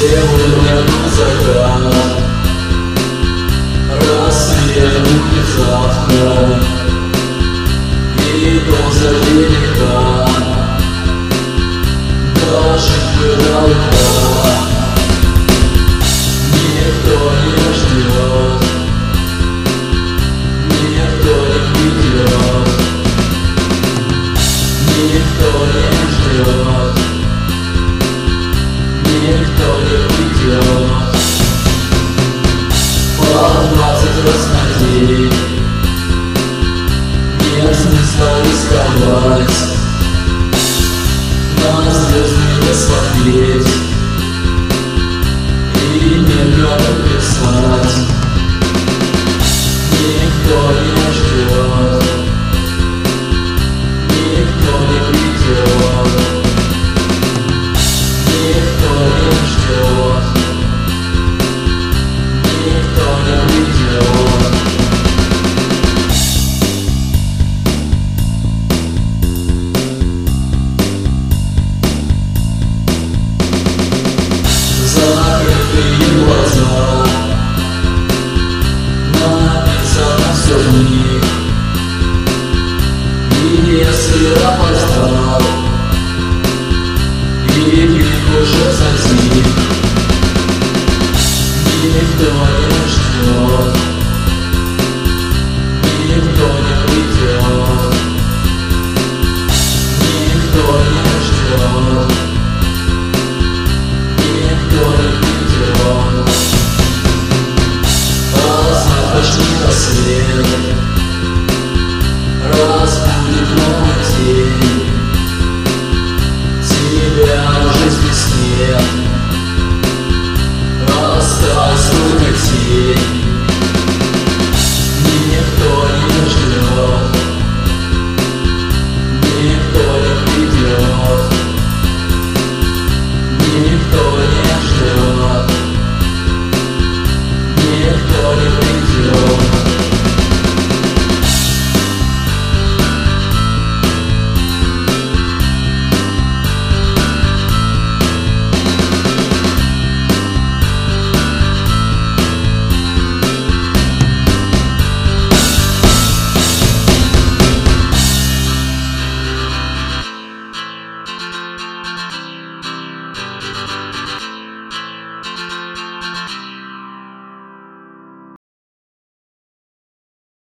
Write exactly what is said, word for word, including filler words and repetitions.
Сегодня на закат рассвет будет завтра, и позади века дожить далеко. Никто не ждет, никто не придет, никто не ждет, никто не придет. По двадцать раз на день нет смысла рисковать, на звезды не смотреть.